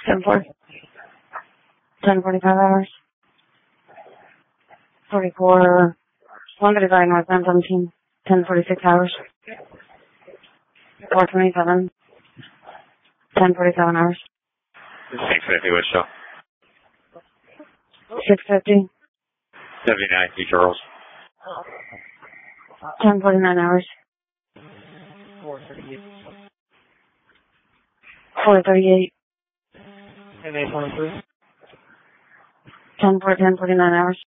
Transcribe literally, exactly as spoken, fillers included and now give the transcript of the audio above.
ten four. ten forty-five hours. forty-four. one thirty-five North nine seventeen. ten forty-six hours. four twenty-seven. ten forty-seven hours. six fifty Wichita. six fifty. seventy-nine T Charles. ten forty-nine hours. four thirty-eight. four thirty-eight. And eight twenty-three. ten four, ten forty-nine hours.